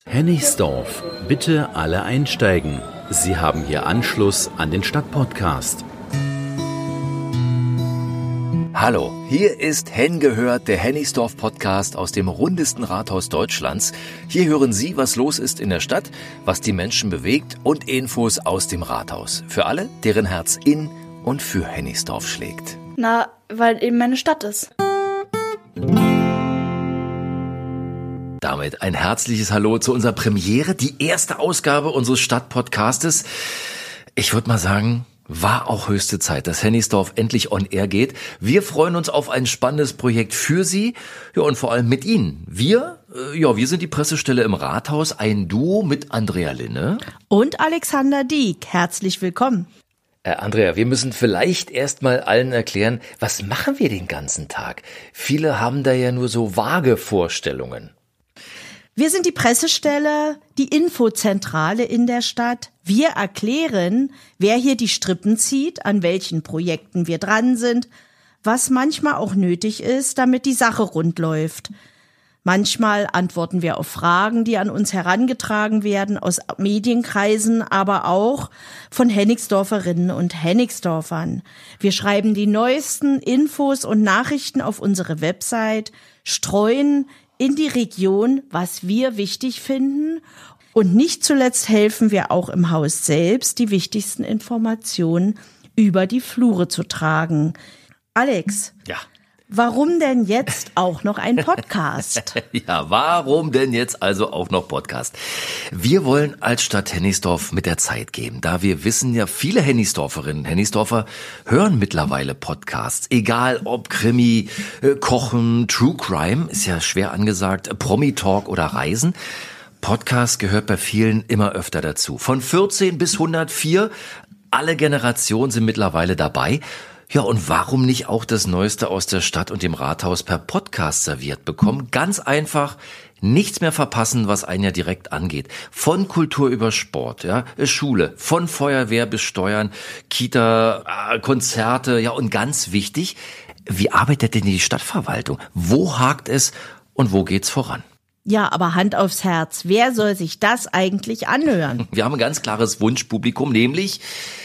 Hennigsdorf, bitte alle einsteigen. Sie haben hier Anschluss an den Stadtpodcast. Hallo, hier ist Henn gehört, der Hennigsdorf-Podcast aus dem rundesten Rathaus Deutschlands. Hier hören Sie, was los ist in der Stadt, was die Menschen bewegt und Infos aus dem Rathaus. Für alle, deren Herz in und für Hennigsdorf schlägt. Na, weil eben meine Stadt ist. Damit ein herzliches Hallo zu unserer Premiere, die erste Ausgabe unseres Stadtpodcastes. Ich würde mal sagen, war auch höchste Zeit, dass Hennigsdorf endlich on air geht. Wir freuen uns auf ein spannendes Projekt für Sie, ja, und vor allem mit Ihnen. Wir sind die Pressestelle im Rathaus, ein Duo mit Andrea Linne und Alexander Dieck. Herzlich willkommen. Andrea, wir müssen vielleicht erstmal allen erklären, was machen wir den ganzen Tag? Viele haben da ja nur so vage Vorstellungen. Wir sind die Pressestelle, die Infozentrale in der Stadt. Wir erklären, wer hier die Strippen zieht, an welchen Projekten wir dran sind, was manchmal auch nötig ist, damit die Sache rund läuft. Manchmal antworten wir auf Fragen, die an uns herangetragen werden aus Medienkreisen, aber auch von Hennigsdorferinnen und Hennigsdorfern. Wir schreiben die neuesten Infos und Nachrichten auf unsere Website, streuen in die Region, was wir wichtig finden. Und nicht zuletzt helfen wir auch im Haus selbst, die wichtigsten Informationen über die Flure zu tragen. Alex, ja. Warum denn jetzt auch noch ein Podcast? Ja, warum denn jetzt also auch noch Podcast? Wir wollen als Stadt Hennigsdorf mit der Zeit gehen, da wir wissen ja, viele Hennigsdorferinnen und Hennigsdorfer hören mittlerweile Podcasts. Egal ob Krimi, Kochen, True Crime, ist ja schwer angesagt, Promi-Talk oder Reisen. Podcast gehört bei vielen immer öfter dazu. Von 14 bis 104, alle Generationen sind mittlerweile dabei. Ja, und warum nicht auch das Neueste aus der Stadt und dem Rathaus per Podcast serviert bekommen? Ganz einfach, nichts mehr verpassen, was einen ja direkt angeht. Von Kultur über Sport, ja, Schule, von Feuerwehr bis Steuern, Kita, Konzerte, ja, und ganz wichtig, wie arbeitet denn die Stadtverwaltung? Wo hakt es und wo geht's voran? Ja, aber Hand aufs Herz, wer soll sich das eigentlich anhören? Wir haben ein ganz klares Wunschpublikum, nämlich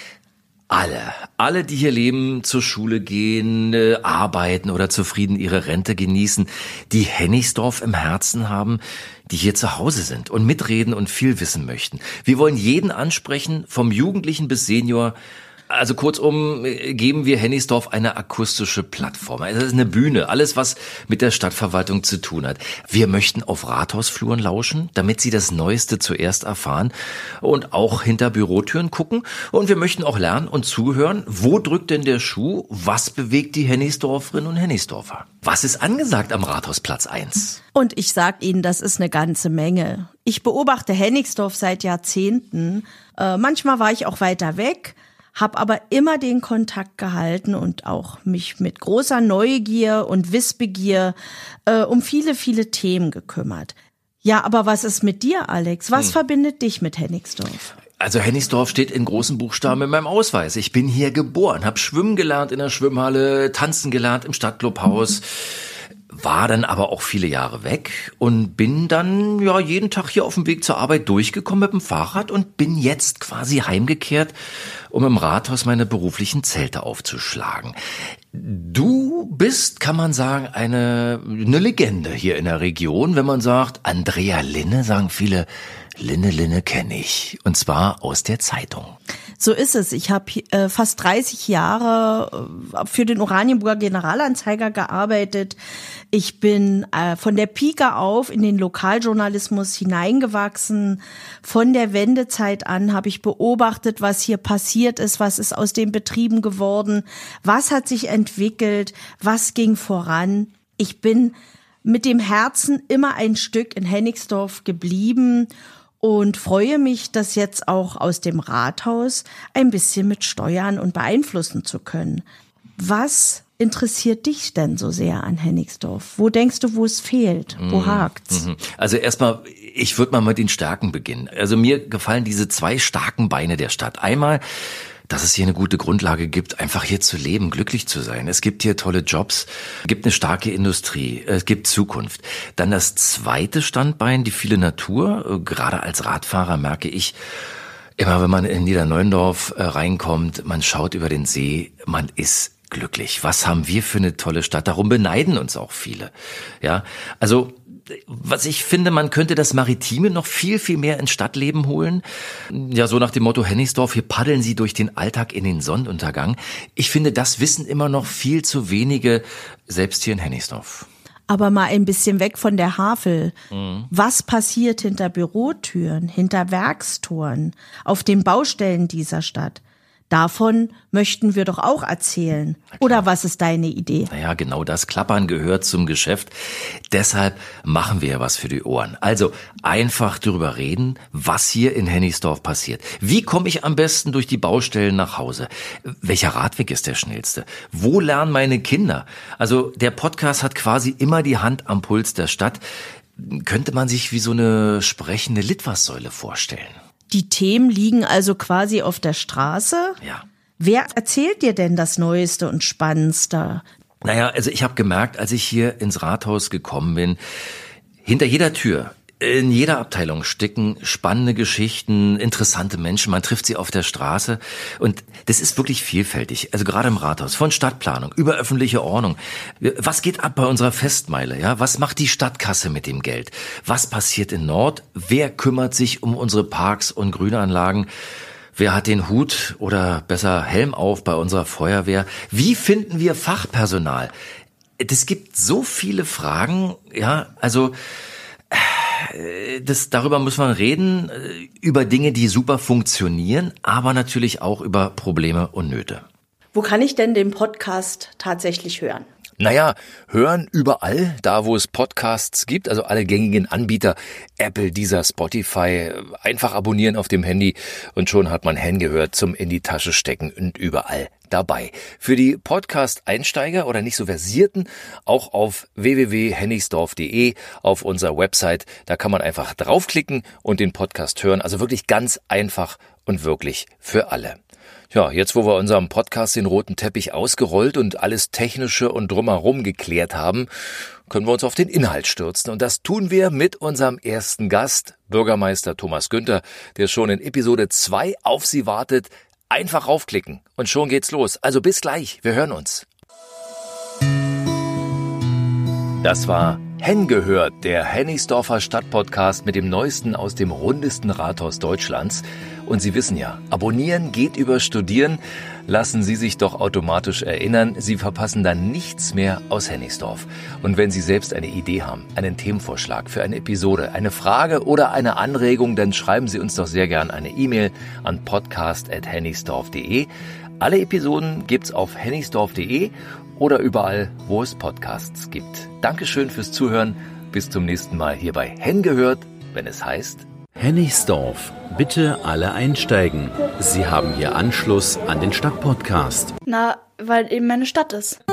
Alle, die hier leben, zur Schule gehen, arbeiten oder zufrieden ihre Rente genießen, die Hennigsdorf im Herzen haben, die hier zu Hause sind und mitreden und viel wissen möchten. Wir wollen jeden ansprechen, vom Jugendlichen bis Senior. Also kurzum, geben wir Hennigsdorf eine akustische Plattform. Also das ist eine Bühne, alles was mit der Stadtverwaltung zu tun hat. Wir möchten auf Rathausfluren lauschen, damit Sie das Neueste zuerst erfahren und auch hinter Bürotüren gucken. Und wir möchten auch lernen und zuhören, wo drückt denn der Schuh, was bewegt die Hennigsdorferinnen und Hennigsdorfer? Was ist angesagt am Rathausplatz 1? Und ich sag Ihnen, das ist eine ganze Menge. Ich beobachte Hennigsdorf seit Jahrzehnten. Manchmal war ich auch weiter weg, habe aber immer den Kontakt gehalten und auch mich mit großer Neugier und Wissbegier um viele, viele Themen gekümmert. Ja, aber was ist mit dir, Alex? Was verbindet dich mit Hennigsdorf? Also Hennigsdorf steht in großen Buchstaben in meinem Ausweis. Ich bin hier geboren, habe schwimmen gelernt in der Schwimmhalle, tanzen gelernt im Stadtclubhaus, war dann aber auch viele Jahre weg und bin dann ja jeden Tag hier auf dem Weg zur Arbeit durchgekommen mit dem Fahrrad und bin jetzt quasi heimgekehrt, um im Rathaus meine beruflichen Zelte aufzuschlagen. Du bist, kann man sagen, eine Legende hier in der Region. Wenn man sagt, Andrea Linne, sagen viele, Linne kenne ich. Und zwar aus der Zeitung. So ist es. Ich habe fast 30 Jahre für den Oranienburger Generalanzeiger gearbeitet. Ich bin von der Pike auf in den Lokaljournalismus hineingewachsen. Von der Wendezeit an habe ich beobachtet, was hier passiert ist, was ist aus den Betrieben geworden, was hat sich entwickelt, was ging voran. Ich bin mit dem Herzen immer ein Stück in Hennigsdorf geblieben und freue mich, das jetzt auch aus dem Rathaus ein bisschen mit steuern und beeinflussen zu können. Was interessiert dich denn so sehr an Hennigsdorf? Wo denkst du, wo es fehlt? Wo hakt's? Also erstmal, ich würde mal mit den Stärken beginnen. Also mir gefallen diese zwei starken Beine der Stadt. Einmal dass es hier eine gute Grundlage gibt, einfach hier zu leben, glücklich zu sein. Es gibt hier tolle Jobs, es gibt eine starke Industrie, es gibt Zukunft. Dann das zweite Standbein, die viele Natur. Gerade als Radfahrer merke ich, immer wenn man in Niederneuendorf reinkommt, man schaut über den See, man ist glücklich. Was haben wir für eine tolle Stadt? Darum beneiden uns auch viele. Ja, also was ich finde, man könnte das Maritime noch viel, viel mehr ins Stadtleben holen. Ja, so nach dem Motto Hennigsdorf, hier paddeln Sie durch den Alltag in den Sonnenuntergang. Ich finde, das wissen immer noch viel zu wenige, selbst hier in Hennigsdorf. Aber mal ein bisschen weg von der Havel. Was passiert hinter Bürotüren, hinter Werkstoren, auf den Baustellen dieser Stadt? Davon möchten wir doch auch erzählen. Oder was ist deine Idee? Naja, genau das. Klappern gehört zum Geschäft. Deshalb machen wir ja was für die Ohren. Also einfach darüber reden, was hier in Hennigsdorf passiert. Wie komme ich am besten durch die Baustellen nach Hause? Welcher Radweg ist der schnellste? Wo lernen meine Kinder? Also der Podcast hat quasi immer die Hand am Puls der Stadt. Könnte man sich wie so eine sprechende Litfaßsäule vorstellen. Die Themen liegen also quasi auf der Straße? Ja. Wer erzählt dir denn das Neueste und Spannendste? Naja, also ich habe gemerkt, als ich hier ins Rathaus gekommen bin, hinter jeder Tür, in jeder Abteilung stecken spannende Geschichten, interessante Menschen. Man trifft sie auf der Straße und das ist wirklich vielfältig. Also gerade im Rathaus, von Stadtplanung über öffentliche Ordnung. Was geht ab bei unserer Festmeile? Ja, was macht die Stadtkasse mit dem Geld? Was passiert in Nord? Wer kümmert sich um unsere Parks und Grünanlagen? Wer hat den Hut oder besser Helm auf bei unserer Feuerwehr? Wie finden wir Fachpersonal? Es gibt so viele Fragen, ja, also darüber muss man reden, über Dinge, die super funktionieren, aber natürlich auch über Probleme und Nöte. Wo kann ich denn den Podcast tatsächlich hören? Naja, hören überall, da wo es Podcasts gibt, also alle gängigen Anbieter, Apple, Deezer, Spotify, einfach abonnieren auf dem Handy und schon hat man Hengehört zum in die Tasche stecken und überall dabei. Für die Podcast-Einsteiger oder nicht so Versierten auch auf www.hennigsdorf.de auf unserer Website, da kann man einfach draufklicken und den Podcast hören, also wirklich ganz einfach und wirklich für alle. Ja, jetzt wo wir unserem Podcast den roten Teppich ausgerollt und alles Technische und drumherum geklärt haben, können wir uns auf den Inhalt stürzen. Und das tun wir mit unserem ersten Gast, Bürgermeister Thomas Günther, der schon in Episode 2 auf Sie wartet. Einfach raufklicken und schon geht's los. Also bis gleich, wir hören uns. Das war Hengehört, der Hennigsdorfer Stadtpodcast mit dem Neuesten aus dem rundesten Rathaus Deutschlands. Und Sie wissen ja, abonnieren geht über Studieren. Lassen Sie sich doch automatisch erinnern, Sie verpassen dann nichts mehr aus Hennigsdorf. Und wenn Sie selbst eine Idee haben, einen Themenvorschlag für eine Episode, eine Frage oder eine Anregung, dann schreiben Sie uns doch sehr gern eine E-Mail an podcast@hennigsdorf.de. Alle Episoden gibt's auf hennigsdorf.de oder überall, wo es Podcasts gibt. Dankeschön fürs Zuhören. Bis zum nächsten Mal hier bei Hengehört, wenn es heißt Hennigsdorf. Bitte alle einsteigen. Sie haben hier Anschluss an den Stadtpodcast. Na, weil eben meine Stadt ist.